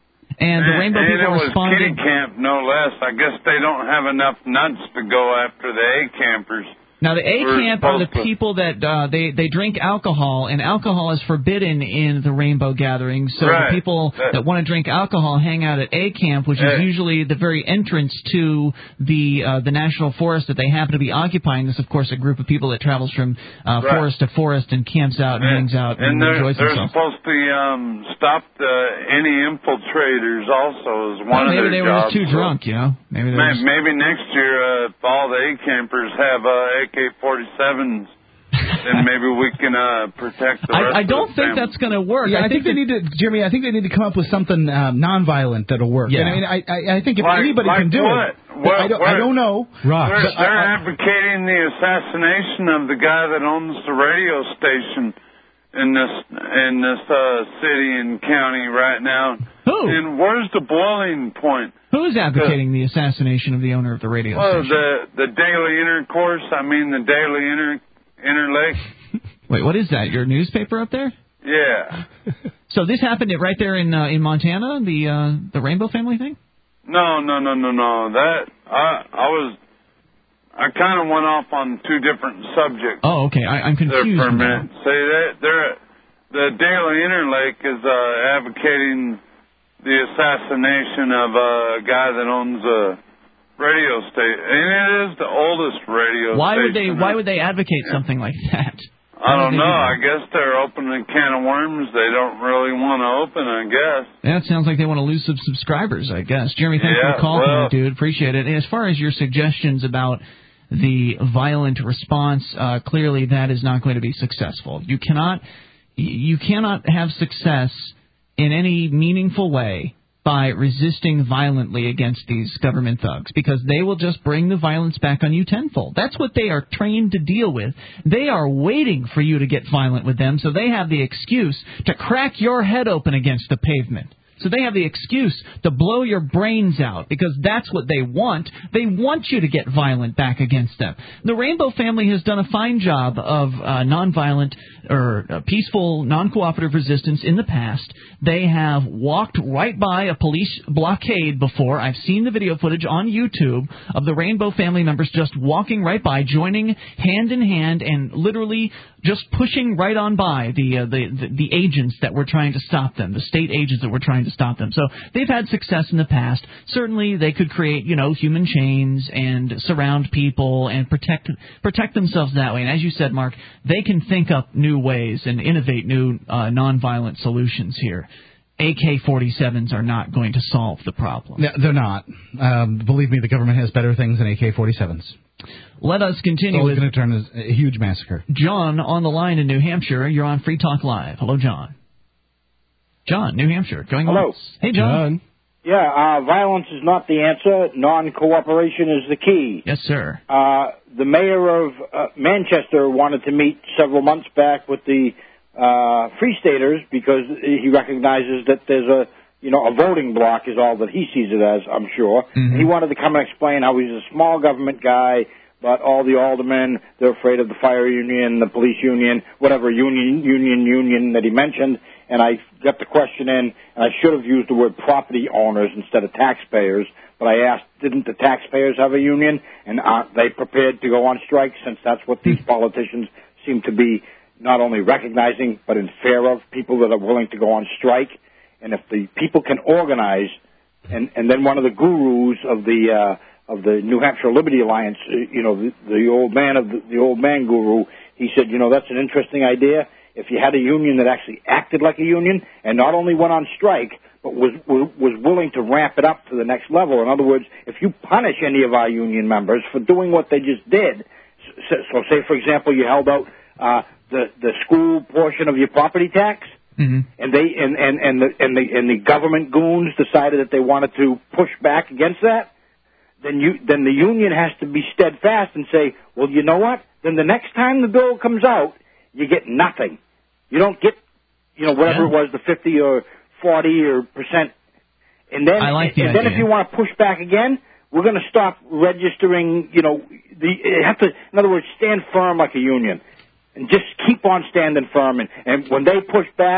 And the Rainbow and people it was responded. kitty camp, no less. I guess they don't have enough nuts to go after the A campers. Now, the A We're camp are the supposed to- people that uh, they they drink alcohol, and alcohol is forbidden in the rainbow gatherings. So Right. the people That- that want to drink alcohol hang out at A camp, which is Yeah. usually the very entrance to the uh, the national forest that they happen to be occupying. This, of course, a group of people that travels from uh, Right. forest to forest and camps out and, hangs out and, And they're, enjoys they're themselves. supposed to um, stop the, any infiltrators also as one Well, of maybe their they were jobs. just too drunk, you know. Maybe they were Maybe, just... maybe next year, uh, if all the A campers have uh, A K forty-sevens, then maybe we can uh, protect the rest I, I of don't the think family. that's going to work. Yeah, I, think, they need to, Jimmy. I think they need to come up with something um, nonviolent that'll work. Yeah. And I mean, I, I, I think if Like- anybody like can do what? it, What- I don't, what? I don't know. Rock. They're, But I- they're I- advocating the assassination of the guy that owns the radio station in this in this uh, city and county right now. Who? And where's the boiling point? Who is advocating the assassination of the owner of the radio Well, station? the the Daily Intercourse. I mean the Daily Inter Interlake. Wait, what is that? Your newspaper up there? Yeah. So this happened right there in uh, in Montana, the uh, the Rainbow family thing? No, no, no, no, no. That I I was. I kind of went off on two different subjects. Oh, okay. I, I'm there confused for a now. minute. Say that they're the Daily Interlake is uh, advocating the assassination of a guy that owns a radio station, and it is the oldest radio Why would they station. Why would they advocate something like that? I Why would don't they know. do I that? guess they're opening a can of worms they don't really want to open. I guess. That sounds like they want to lose some subscribers, I guess. Jeremy, thanks Yeah, for the call, well- dude. Appreciate it. And as far as your suggestions about the violent response, uh, clearly that is not going to be successful. You cannot, you cannot have success in any meaningful way by resisting violently against these government thugs, because they will just bring the violence back on you tenfold. That's what they are trained to deal with. They are waiting for you to get violent with them, so they have the excuse to crack your head open against the pavement. So they have the excuse to blow your brains out, because that's what they want. They want you to get violent back against them. The Rainbow family has done a fine job of uh, nonviolent or uh, peaceful, non-cooperative resistance in the past. They have walked right by a police blockade before. I've seen the video footage on YouTube of the Rainbow family members just walking right by, joining hand in hand, and literally just pushing right on by the, uh, the, the the agents that were trying to stop them, the state agents that were trying to stop them. So they've had success in the past. Certainly they could create, you know, human chains and surround people and protect protect themselves that way. And as you said, Mark, they can think up new ways and innovate new uh, nonviolent solutions here. A K forty-sevens are not going to solve the problem. No, they're not. Um, believe me, the government has better things than A K forty-sevens. Let us continue It's with going to turn as a huge massacre. John on the line in New Hampshire. You're on Free Talk Live. Hello, John. John, New Hampshire. Going Hello. once. Hey, John. Yeah, uh, violence is not the answer. Non-cooperation is the key. Yes, sir. Uh, the mayor of uh, Manchester wanted to meet several months back with the uh, Free Staters because he recognizes that there's a, you know, a voting block is all that he sees it as, I'm sure. Mm-hmm. He wanted to come and explain how he's a small government guy, but all the aldermen, they're afraid of the fire union, the police union, whatever union, union, union that he mentioned. And I got the question in, and I should have used the word property owners instead of taxpayers. But I asked, didn't the taxpayers have a union? And aren't they prepared to go on strike, since that's what these politicians seem to be not only recognizing, but in favor of, people that are willing to go on strike? And if the people can organize, and, and then one of the gurus of the uh, of the New Hampshire Liberty Alliance, uh, you know, the, the old man of the, the old man guru, he said, you know, that's an interesting idea. If you had a union that actually acted like a union and not only went on strike, but was was willing to ramp it up to the next level. In other words, if you punish any of our union members for doing what they just did, so, so say, for example, you held out uh, the the school portion of your property tax, mm-hmm. and they and and and the and the and the government goons decided that they wanted to push back against that, then you then the union has to be steadfast and say, well, you know what? Then the next time the bill comes out, you get nothing. You don't get, you know, whatever Yeah. it was, the fifty or forty or percent. And then, I like the and then idea. if you want to push back again, we're going to stop registering, you know, the, you have to, in other words, stand firm like a union. And just keep on standing firm. And, and when they push back,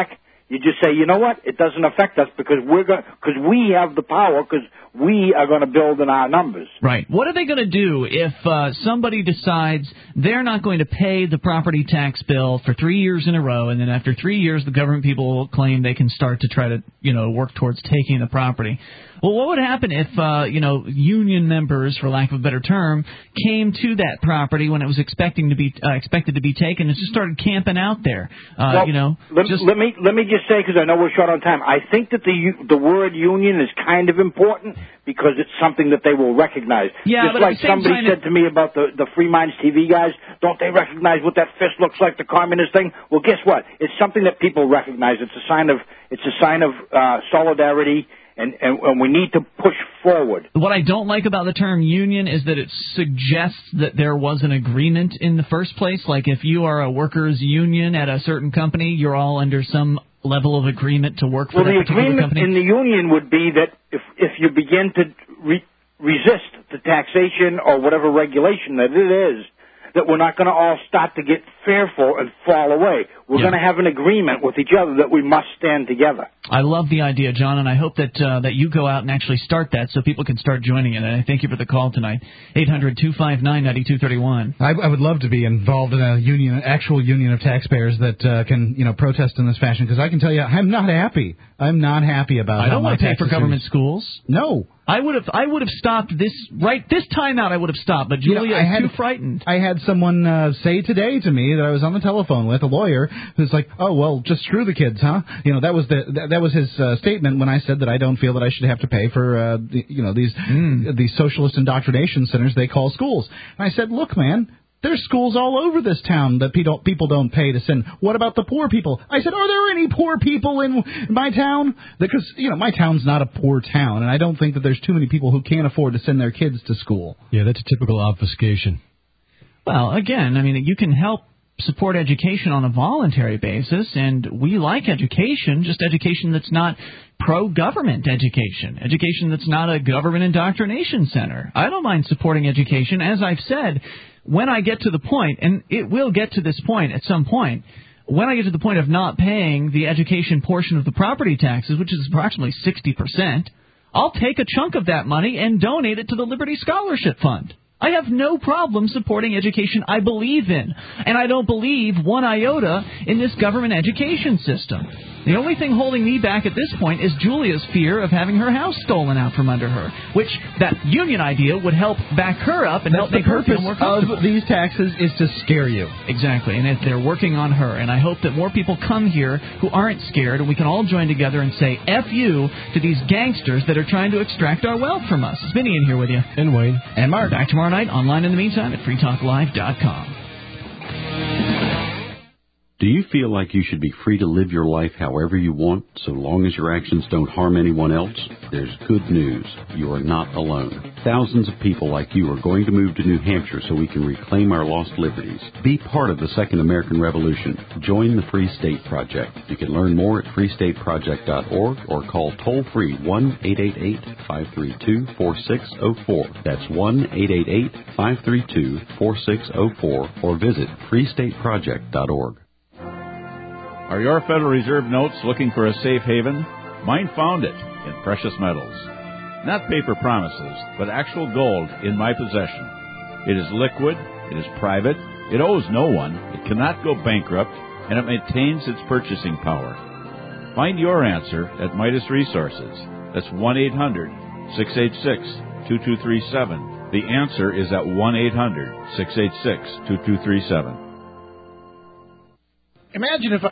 You just say, you know what? It doesn't affect us because we're going because we have the power because we are going to build in our numbers. Right. What are they going to do if uh, somebody decides they're not going to pay the property tax bill for three years in a row, and then after three years the government people will claim they can start to try to, you know, work towards taking the property? Well, what would happen if, uh, you know, union members, for lack of a better term, came to that property when it was expecting to be uh, expected to be taken and just started camping out there? Uh, well, you know, let, just... let me let me just say, because I know we're short on time. I think that the u- the word union is kind of important because it's something that they will recognize. Yeah, just but like at the same somebody time said it... to me about the the Free Minds T V guys, don't they recognize what that fist looks like, the communist thing? Well, guess what? It's something that people recognize. It's a sign of it's a sign of uh, solidarity. And, and, and we need to push forward. What I don't like about the term union is that it suggests that there was an agreement in the first place. Like if you are a workers' union at a certain company, you're all under some level of agreement to work for well, that the particular agreement company. in the union would be that if, if you begin to re- resist the taxation or whatever regulation that it is, that we're not going to all start to get fearful and fall away. We're Yeah. going to have an agreement with each other that we must stand together. I love the idea, John, and I hope that uh, that you go out and actually start that so people can start joining it. And I thank you for the call tonight. eight hundred two five nine nine two three one. I, I would love to be involved in a union, an actual union of taxpayers that uh, can, you know, protest in this fashion, because I can tell you, I'm not happy. I'm not happy about. I how don't my want to pay for taxes government are- schools. No. I would have I would have stopped this right this time out. I would have stopped, but You know, Julia I is had- too frightened. I had someone uh, say today to me that I was on the telephone with, a lawyer, who's like, "Oh well, just screw the kids, huh?" You know, that was the that, that was his uh, statement when I said that I don't feel that I should have to pay for uh, the, you know these Mm. these socialist indoctrination centers they call schools. And I said, "Look, man." There's schools all over this town that people people don't pay to send. What about the poor people? I said, are there any poor people in my town? Because, you know, my town's not a poor town, and I don't think that there's too many people who can't afford to send their kids to school. Yeah, that's a typical obfuscation. Well, again, I mean, you can help support education on a voluntary basis, and we like education, just education that's not pro-government education, education that's not a government indoctrination center. I don't mind supporting education. As I've said, when I get to the point, and it will get to this point at some point, when I get to the point of not paying the education portion of the property taxes, which is approximately sixty percent, I'll take a chunk of that money and donate it to the Liberty Scholarship Fund. I have no problem supporting education I believe in, and I don't believe one iota in this government education system. The only thing holding me back at this point is Julia's fear of having her house stolen out from under her, which that union idea would help back her up and help That's make the her feel purpose more comfortable. of these taxes is to scare you. Exactly, and if they're working on her, and I hope that more people come here who aren't scared, and we can all join together and say F you to these gangsters that are trying to extract our wealth from us. It's Vinny in here with you. And Wayne. And Mark. Back tomorrow night, online in the meantime at free talk live dot com. Do you feel like you should be free to live your life however you want, so long as your actions don't harm anyone else? There's good news. You are not alone. Thousands of people like you are going to move to New Hampshire so we can reclaim our lost liberties. Be part of the Second American Revolution. Join the Free State Project. You can learn more at free state project dot org or call toll-free one eight eight eight, five three two, four six zero four. That's one eight eight eight, five three two, four six zero four or visit free state project dot org. Are your Federal Reserve notes looking for a safe haven? Mine found it in precious metals. Not paper promises, but actual gold in my possession. It is liquid, it is private, it owes no one, it cannot go bankrupt, and it maintains its purchasing power. Find your answer at Midas Resources. That's one eight hundred, six eight six, two two three seven. The answer is at one eight hundred, six eight six, two two three seven. Imagine if